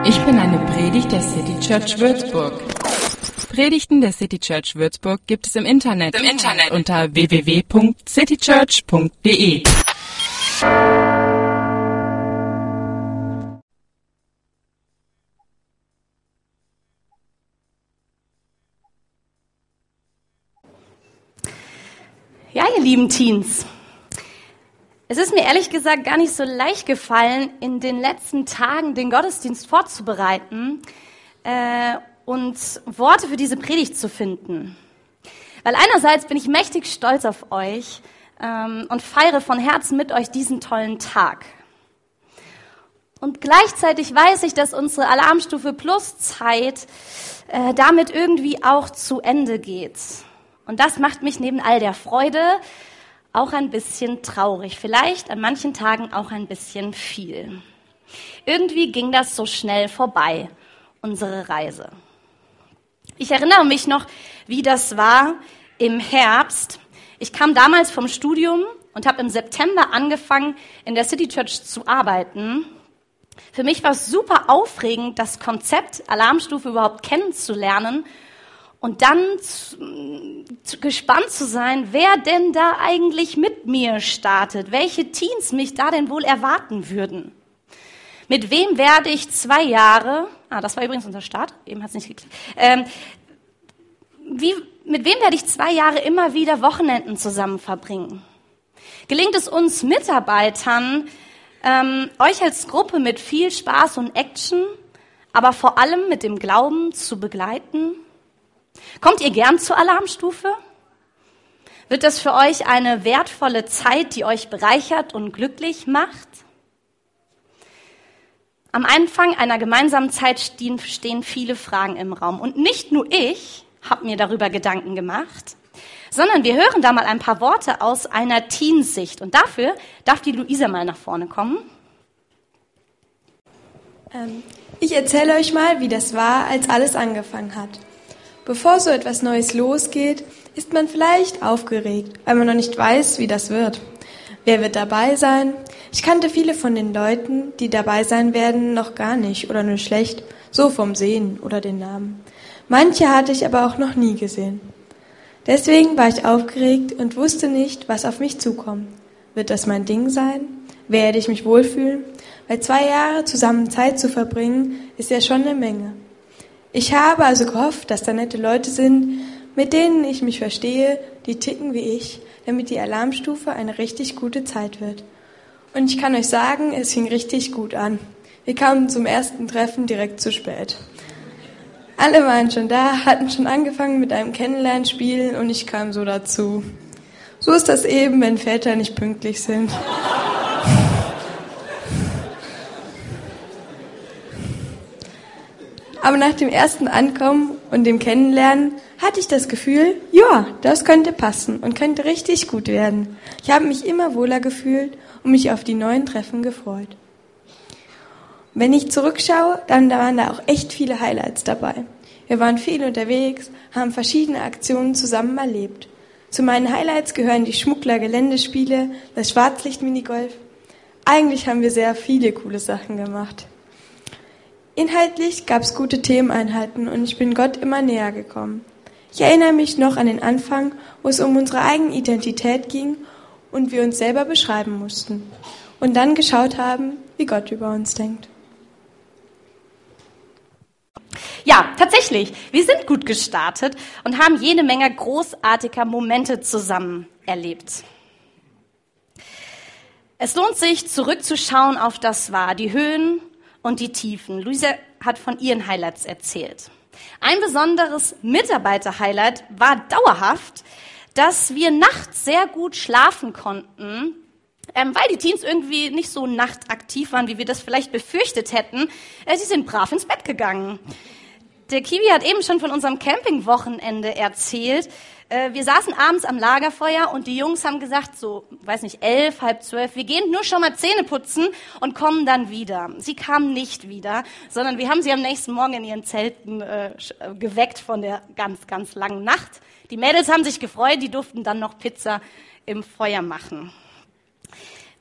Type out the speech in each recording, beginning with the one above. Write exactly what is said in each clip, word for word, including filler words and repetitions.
Ich bin eine Predigt der City Church Würzburg. Predigten der City Church Würzburg gibt es im Internet, Im Internet. unter w w w punkt citychurch punkt d e. Ja, ihr lieben Teens, es ist mir ehrlich gesagt gar nicht so leicht gefallen, in den letzten Tagen den Gottesdienst vorzubereiten äh, und Worte für diese Predigt zu finden. Weil einerseits bin ich mächtig stolz auf euch ähm, und feiere von Herzen mit euch diesen tollen Tag. Und gleichzeitig weiß ich, dass unsere Alarmstufe Plus Zeit äh, damit irgendwie auch zu Ende geht. Und das macht mich neben all der Freude auch ein bisschen traurig. Vielleicht an manchen Tagen auch ein bisschen viel. Irgendwie ging das so schnell vorbei, unsere Reise. Ich erinnere mich noch, wie das war im Herbst. Ich kam damals vom Studium und habe im September angefangen, in der City Church zu arbeiten. Für mich war es super aufregend, das Konzept Alarmstufe überhaupt kennenzulernen und dann zu, zu, gespannt zu sein, wer denn da eigentlich mit mir startet, welche Teens mich da denn wohl erwarten würden. Mit wem werde ich zwei Jahre, ah, das war übrigens unser Start, eben hat es nicht geklappt, ähm, wie, mit wem werde ich zwei Jahre immer wieder Wochenenden zusammen verbringen? Gelingt es uns Mitarbeitern, ähm, euch als Gruppe mit viel Spaß und Action, aber vor allem mit dem Glauben zu begleiten? Kommt ihr gern zur Alarmstufe? Wird das für euch eine wertvolle Zeit, die euch bereichert und glücklich macht? Am Anfang einer gemeinsamen Zeit stehen, stehen viele Fragen im Raum. Und nicht nur ich habe mir darüber Gedanken gemacht, sondern wir hören da mal ein paar Worte aus einer Teensicht. Und dafür darf die Luisa mal nach vorne kommen. Ähm, ich erzähle euch mal, wie das war, als alles angefangen hat. Bevor so etwas Neues losgeht, ist man vielleicht aufgeregt, weil man noch nicht weiß, wie das wird. Wer wird dabei sein? Ich kannte viele von den Leuten, die dabei sein werden, noch gar nicht oder nur schlecht, so vom Sehen oder den Namen. Manche hatte ich aber auch noch nie gesehen. Deswegen war ich aufgeregt und wusste nicht, was auf mich zukommt. Wird das mein Ding sein? Werde ich mich wohlfühlen? Weil zwei Jahre zusammen Zeit zu verbringen, ist ja schon eine Menge. Ich habe also gehofft, dass da nette Leute sind, mit denen ich mich verstehe, die ticken wie ich, damit die Alarmstufe eine richtig gute Zeit wird. Und ich kann euch sagen, es fing richtig gut an. Wir kamen zum ersten Treffen direkt zu spät. Alle waren schon da, hatten schon angefangen mit einem Kennenlernspiel und ich kam so dazu. So ist das eben, wenn Väter nicht pünktlich sind. Aber nach dem ersten Ankommen und dem Kennenlernen hatte ich das Gefühl, ja, das könnte passen und könnte richtig gut werden. Ich habe mich immer wohler gefühlt und mich auf die neuen Treffen gefreut. Wenn ich zurückschaue, dann waren da auch echt viele Highlights dabei. Wir waren viel unterwegs, haben verschiedene Aktionen zusammen erlebt. Zu meinen Highlights gehören die Schmuggler-Geländespiele, das Schwarzlicht-Minigolf. Eigentlich haben wir sehr viele coole Sachen gemacht. Inhaltlich gab es gute Themeneinheiten und ich bin Gott immer näher gekommen. Ich erinnere mich noch an den Anfang, wo es um unsere eigene Identität ging und wir uns selber beschreiben mussten. Und dann geschaut haben, wie Gott über uns denkt. Ja, tatsächlich, wir sind gut gestartet und haben jede Menge großartiger Momente zusammen erlebt. Es lohnt sich, zurückzuschauen auf das War, die Höhen und die Tiefen. Luisa hat von ihren Highlights erzählt. Ein besonderes Mitarbeiter-Highlight war dauerhaft, dass wir nachts sehr gut schlafen konnten, ähm, weil die Teens irgendwie nicht so nachtaktiv waren, wie wir das vielleicht befürchtet hätten. Äh, sie sind brav ins Bett gegangen. Der Kiwi hat eben schon von unserem Campingwochenende erzählt. Äh, wir saßen abends am Lagerfeuer und die Jungs haben gesagt, so, weiß nicht, elf, halb zwölf, wir gehen nur schon mal Zähne putzen und kommen dann wieder. Sie kamen nicht wieder, sondern wir haben sie am nächsten Morgen in ihren Zelten äh, geweckt von der ganz, ganz langen Nacht. Die Mädels haben sich gefreut, die durften dann noch Pizza im Feuer machen.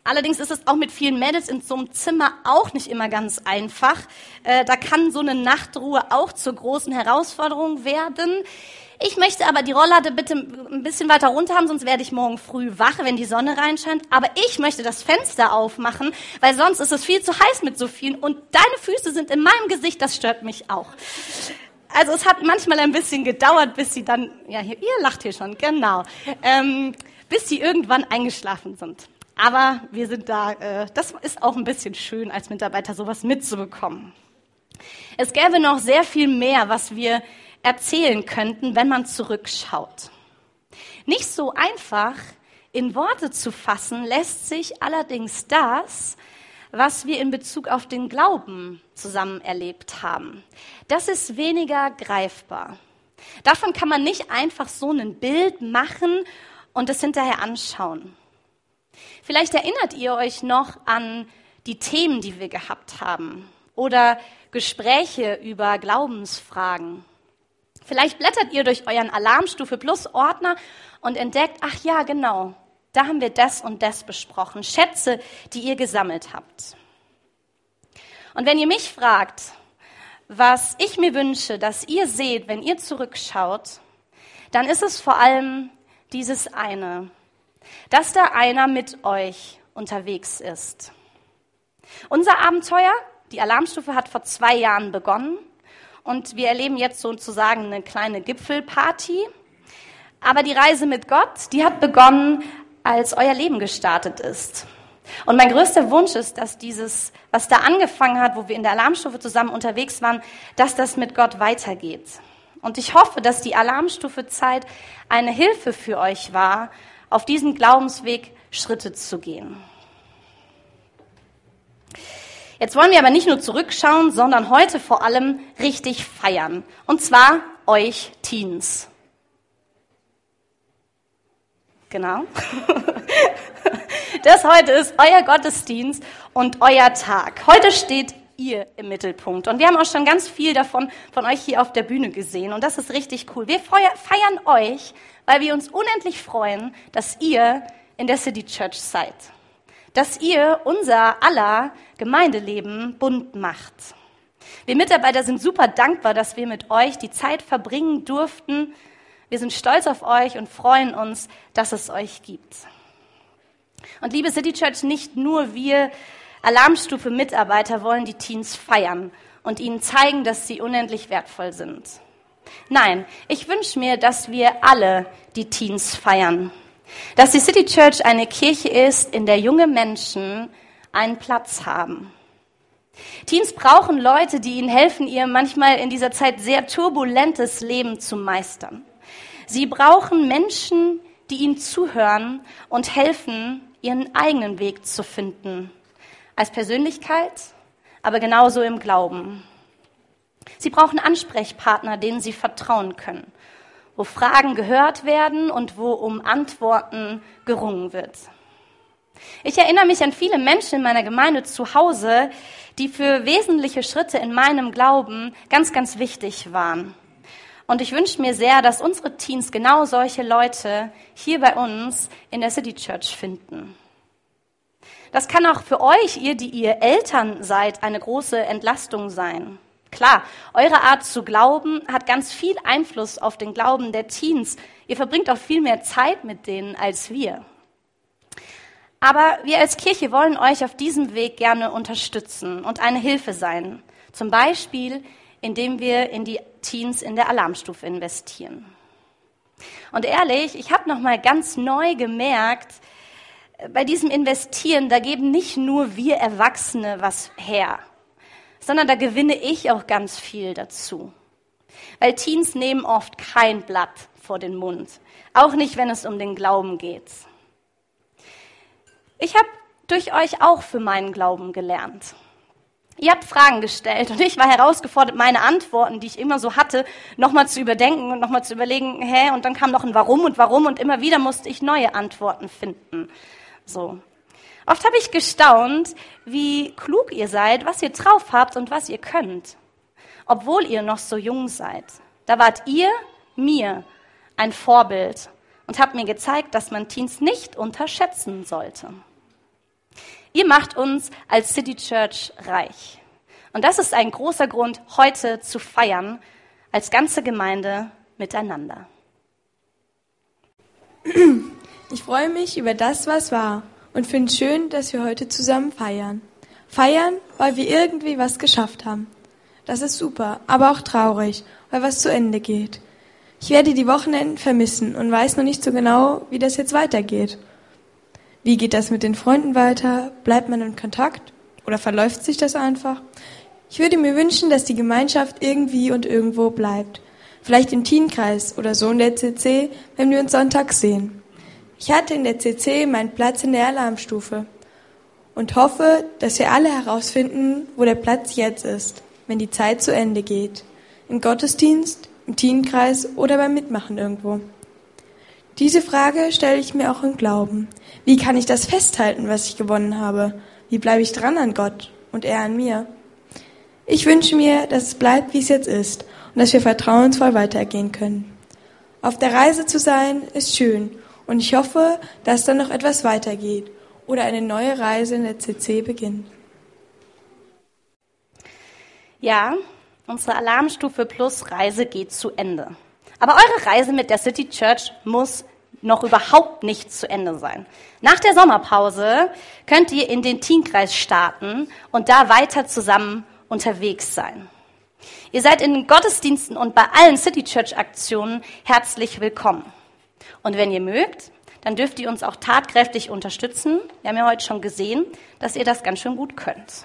Allerdings ist es auch mit vielen Mädels in so einem Zimmer auch nicht immer ganz einfach. Äh, da kann so eine Nachtruhe auch zur großen Herausforderung werden. Ich möchte aber die Rolllatte bitte ein bisschen weiter runter haben, sonst werde ich morgen früh wach, wenn die Sonne reinscheint. Aber ich möchte das Fenster aufmachen, weil sonst ist es viel zu heiß mit so vielen. Und deine Füße sind in meinem Gesicht, das stört mich auch. Also es hat manchmal ein bisschen gedauert, bis sie dann, ja, hier, ihr lacht hier schon, genau, ähm, bis sie irgendwann eingeschlafen sind. Aber wir sind da, äh, das ist auch ein bisschen schön, als Mitarbeiter sowas mitzubekommen. Es gäbe noch sehr viel mehr, was wir erzählen könnten, wenn man zurückschaut. Nicht so einfach in Worte zu fassen, lässt sich allerdings das, was wir in Bezug auf den Glauben zusammen erlebt haben. Das ist weniger greifbar. Davon kann man nicht einfach so ein Bild machen und es hinterher anschauen. Vielleicht erinnert ihr euch noch an die Themen, die wir gehabt haben oder Gespräche über Glaubensfragen. Vielleicht blättert ihr durch euren Alarmstufe Plus Ordner und entdeckt, ach ja, genau, da haben wir das und das besprochen, Schätze, die ihr gesammelt habt. Und wenn ihr mich fragt, was ich mir wünsche, dass ihr seht, wenn ihr zurückschaut, dann ist es vor allem dieses eine, dass da einer mit euch unterwegs ist. Unser Abenteuer, die Alarmstufe, hat vor zwei Jahren begonnen und wir erleben jetzt sozusagen eine kleine Gipfelparty. Aber die Reise mit Gott, die hat begonnen, als euer Leben gestartet ist. Und mein größter Wunsch ist, dass dieses, was da angefangen hat, wo wir in der Alarmstufe zusammen unterwegs waren, dass das mit Gott weitergeht. Und ich hoffe, dass die Alarmstufe-Zeit eine Hilfe für euch war, auf diesen Glaubensweg Schritte zu gehen. Jetzt wollen wir aber nicht nur zurückschauen, sondern heute vor allem richtig feiern. Und zwar euch Teens. Genau. Das heute ist euer Gottesdienst und euer Tag. Heute steht ihr im Mittelpunkt. Und wir haben auch schon ganz viel davon von euch hier auf der Bühne gesehen. Und das ist richtig cool. Wir feiern euch, weil wir uns unendlich freuen, dass ihr in der City Church seid. Dass ihr unser aller Gemeindeleben bunt macht. Wir Mitarbeiter sind super dankbar, dass wir mit euch die Zeit verbringen durften. Wir sind stolz auf euch und freuen uns, dass es euch gibt. Und liebe City Church, nicht nur wir Alarmstufe-Mitarbeiter wollen die Teens feiern und ihnen zeigen, dass sie unendlich wertvoll sind. Nein, ich wünsche mir, dass wir alle die Teens feiern. Dass die City Church eine Kirche ist, in der junge Menschen einen Platz haben. Teens brauchen Leute, die ihnen helfen, ihr manchmal in dieser Zeit sehr turbulentes Leben zu meistern. Sie brauchen Menschen, die ihnen zuhören und helfen, ihren eigenen Weg zu finden. Als Persönlichkeit, aber genauso im Glauben. Sie brauchen Ansprechpartner, denen sie vertrauen können, wo Fragen gehört werden und wo um Antworten gerungen wird. Ich erinnere mich an viele Menschen in meiner Gemeinde zu Hause, die für wesentliche Schritte in meinem Glauben ganz, ganz wichtig waren. Und ich wünsche mir sehr, dass unsere Teens genau solche Leute hier bei uns in der City Church finden. Das kann auch für euch, ihr, die ihr Eltern seid, eine große Entlastung sein. Klar, eure Art zu glauben hat ganz viel Einfluss auf den Glauben der Teens. Ihr verbringt auch viel mehr Zeit mit denen als wir. Aber wir als Kirche wollen euch auf diesem Weg gerne unterstützen und eine Hilfe sein. Zum Beispiel, indem wir in die Teens in der Alarmstufe investieren. Und ehrlich, ich habe noch mal ganz neu gemerkt, bei diesem Investieren, da geben nicht nur wir Erwachsene was her, sondern da gewinne ich auch ganz viel dazu. Weil Teens nehmen oft kein Blatt vor den Mund, auch nicht, wenn es um den Glauben geht. Ich habe durch euch auch für meinen Glauben gelernt. Ihr habt Fragen gestellt und ich war herausgefordert, meine Antworten, die ich immer so hatte, nochmal zu überdenken und nochmal zu überlegen, hä, und dann kam noch ein Warum und Warum und immer wieder musste ich neue Antworten finden. So. Oft habe ich gestaunt, wie klug ihr seid, was ihr drauf habt und was ihr könnt, obwohl ihr noch so jung seid. Da wart ihr mir ein Vorbild und habt mir gezeigt, dass man Teens nicht unterschätzen sollte. Ihr macht uns als City Church reich. Und das ist ein großer Grund, heute zu feiern, als ganze Gemeinde miteinander. Ich freue mich über das, was war und finde es schön, dass wir heute zusammen feiern. Feiern, weil wir irgendwie was geschafft haben. Das ist super, aber auch traurig, weil was zu Ende geht. Ich werde die Wochenenden vermissen und weiß noch nicht so genau, wie das jetzt weitergeht. Wie geht das mit den Freunden weiter? Bleibt man in Kontakt? Oder verläuft sich das einfach? Ich würde mir wünschen, dass die Gemeinschaft irgendwie und irgendwo bleibt. Vielleicht im Teenkreis oder so in der C C, wenn wir uns sonntags sehen. Ich hatte in der C C meinen Platz in der Alarmstufe und hoffe, dass wir alle herausfinden, wo der Platz jetzt ist, wenn die Zeit zu Ende geht. Im Gottesdienst, im Teenkreis oder beim Mitmachen irgendwo. Diese Frage stelle ich mir auch im Glauben. Wie kann ich das festhalten, was ich gewonnen habe? Wie bleibe ich dran an Gott und er an mir? Ich wünsche mir, dass es bleibt, wie es jetzt ist und dass wir vertrauensvoll weitergehen können. Auf der Reise zu sein, ist schön und ich hoffe, dass dann noch etwas weitergeht oder eine neue Reise in der C C beginnt. Ja, unsere Alarmstufe Plus Reise geht zu Ende. Aber eure Reise mit der City Church muss noch überhaupt nicht zu Ende sein. Nach der Sommerpause könnt ihr in den Teenkreis starten und da weiter zusammen unterwegs sein. Ihr seid in den Gottesdiensten und bei allen City Church Aktionen herzlich willkommen. Und wenn ihr mögt, dann dürft ihr uns auch tatkräftig unterstützen. Wir haben ja heute schon gesehen, dass ihr das ganz schön gut könnt.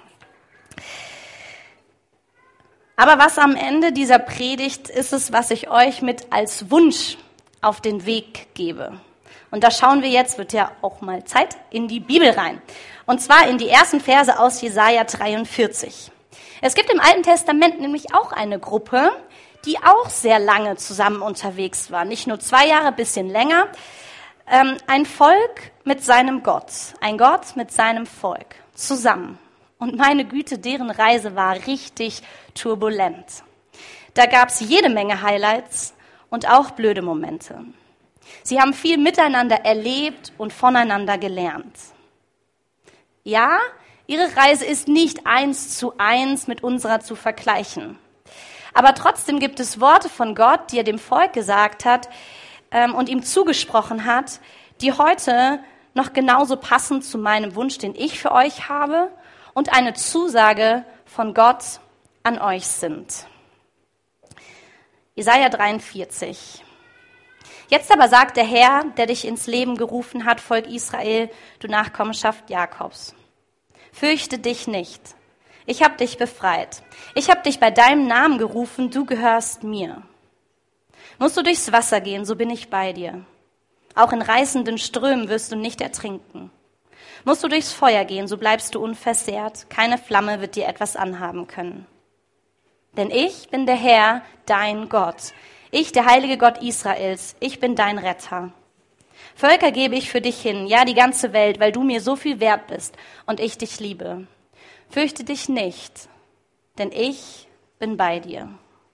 Aber was am Ende dieser Predigt ist es, was ich euch mit als Wunsch auf den Weg gebe. Und da schauen wir jetzt, wird ja auch mal Zeit, in die Bibel rein. Und zwar in die ersten Verse aus Jesaja dreiundvierzig. Es gibt im Alten Testament nämlich auch eine Gruppe, die auch sehr lange zusammen unterwegs war. Nicht nur zwei Jahre, bisschen länger. Ähm, ein Volk mit seinem Gott. Ein Gott mit seinem Volk. Zusammen. Und meine Güte, deren Reise war richtig turbulent. Da gab es jede Menge Highlights und auch blöde Momente. Sie haben viel miteinander erlebt und voneinander gelernt. Ja, ihre Reise ist nicht eins zu eins mit unserer zu vergleichen. Aber trotzdem gibt es Worte von Gott, die er dem Volk gesagt hat ähm, und ihm zugesprochen hat, die heute noch genauso passen zu meinem Wunsch, den ich für euch habe, und eine Zusage von Gott an euch sind. Jesaja dreiundvierzig. Jetzt aber sagt der Herr, der dich ins Leben gerufen hat, Volk Israel, du Nachkommenschaft Jakobs. Fürchte dich nicht. Ich habe dich befreit. Ich habe dich bei deinem Namen gerufen, du gehörst mir. Musst du durchs Wasser gehen, so bin ich bei dir. Auch in reißenden Strömen wirst du nicht ertrinken. Musst du durchs Feuer gehen, so bleibst du unversehrt. Keine Flamme wird dir etwas anhaben können. Denn ich bin der Herr, dein Gott. Ich, der heilige Gott Israels. Ich bin dein Retter. Völker gebe ich für dich hin, ja die ganze Welt, weil du mir so viel wert bist und ich dich liebe. Fürchte dich nicht, denn ich bin bei dir.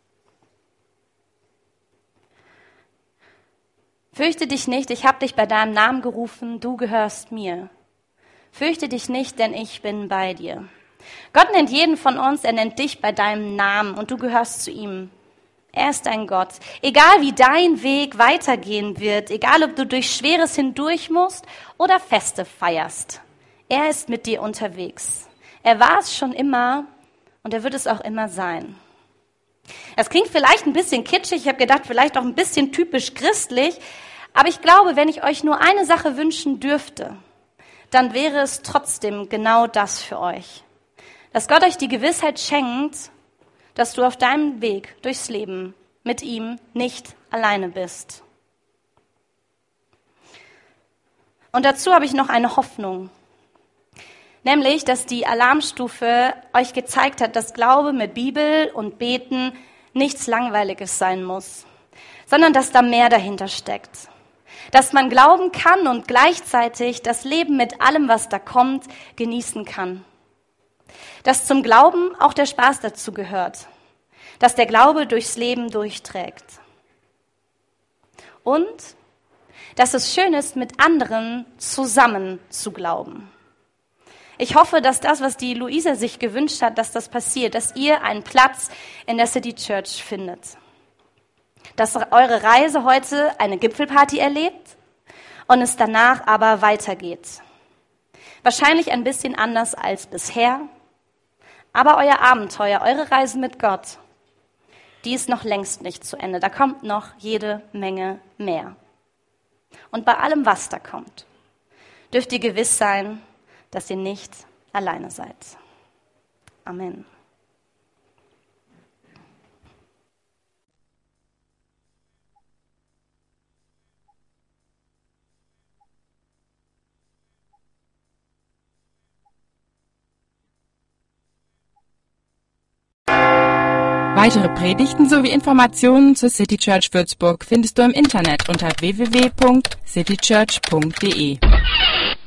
Fürchte dich nicht, ich habe dich bei deinem Namen gerufen, du gehörst mir. Fürchte dich nicht, denn ich bin bei dir. Gott nennt jeden von uns, er nennt dich bei deinem Namen und du gehörst zu ihm. Er ist dein Gott. Egal wie dein Weg weitergehen wird, egal ob du durch Schweres hindurch musst oder Feste feierst, er ist mit dir unterwegs. Er war es schon immer und er wird es auch immer sein. Das klingt vielleicht ein bisschen kitschig, ich habe gedacht, vielleicht auch ein bisschen typisch christlich, aber ich glaube, wenn ich euch nur eine Sache wünschen dürfte, dann wäre es trotzdem genau das für euch. Dass Gott euch die Gewissheit schenkt, dass du auf deinem Weg durchs Leben mit ihm nicht alleine bist. Und dazu habe ich noch eine Hoffnung. Nämlich, dass die Alarmstufe euch gezeigt hat, dass Glaube mit Bibel und Beten nichts Langweiliges sein muss, sondern dass da mehr dahinter steckt. Dass man glauben kann und gleichzeitig das Leben mit allem, was da kommt, genießen kann. Dass zum Glauben auch der Spaß dazu gehört. Dass der Glaube durchs Leben durchträgt. Und dass es schön ist, mit anderen zusammen zu glauben. Ich hoffe, dass das, was die Luisa sich gewünscht hat, dass das passiert, dass ihr einen Platz in der City Church findet. Dass eure Reise heute eine Gipfelparty erlebt und es danach aber weitergeht. Wahrscheinlich ein bisschen anders als bisher, aber euer Abenteuer, eure Reise mit Gott, die ist noch längst nicht zu Ende. Da kommt noch jede Menge mehr. Und bei allem, was da kommt, dürft ihr gewiss sein, dass ihr nicht alleine seid. Amen. Weitere Predigten sowie Informationen zur City Church Würzburg findest du im Internet unter w w w punkt city church punkt d e.